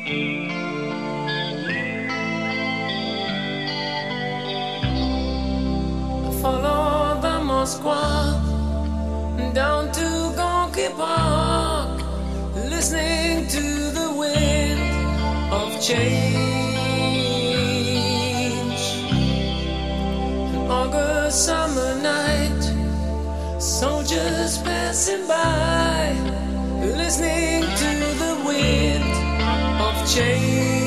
Follow the Moskva down to Gorky Park, listening to the wind of change. An August summer night, soldiers passing by, listening to the wind of change.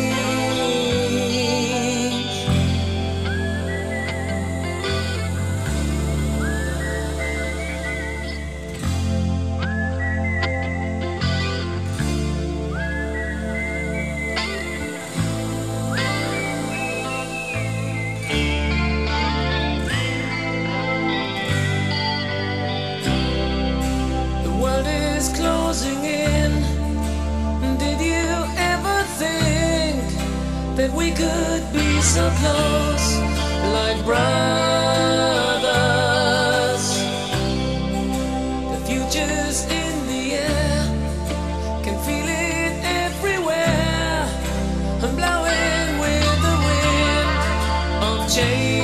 Closing in. Did you ever think that we could be so close, like brothers? The future's in the air, can feel it everywhere. I'm blowing with the wind of change.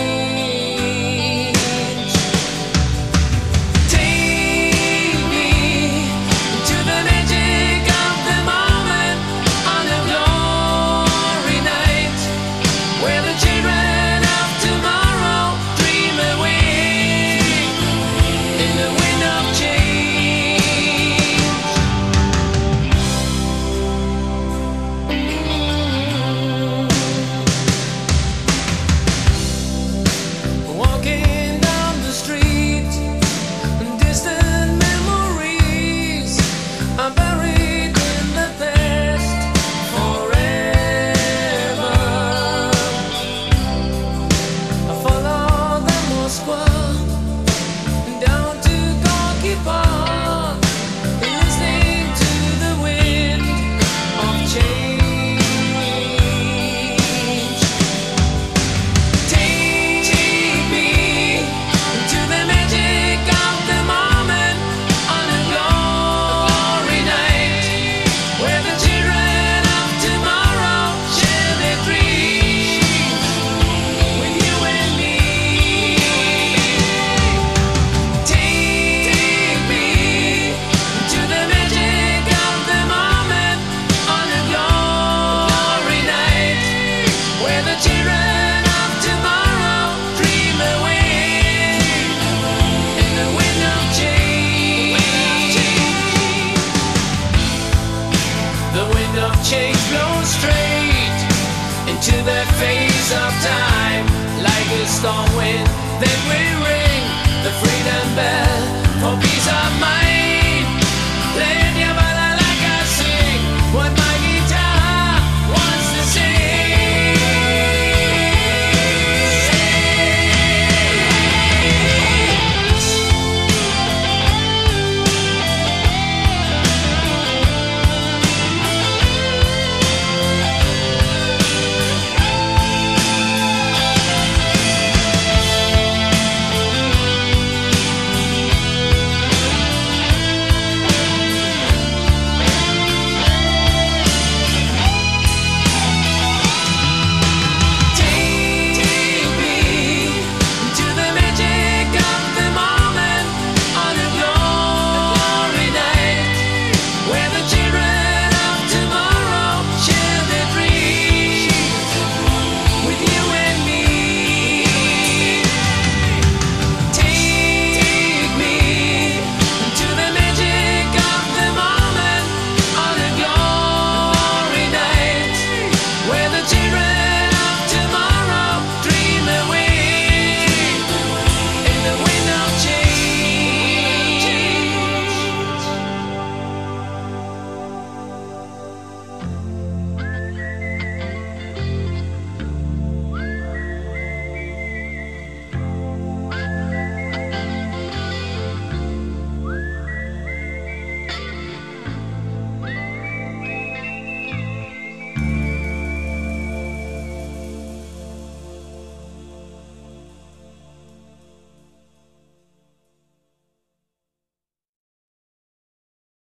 Change blows straight into the face of time, like a storm wind. Then we ring the freedom bell for peace of mind.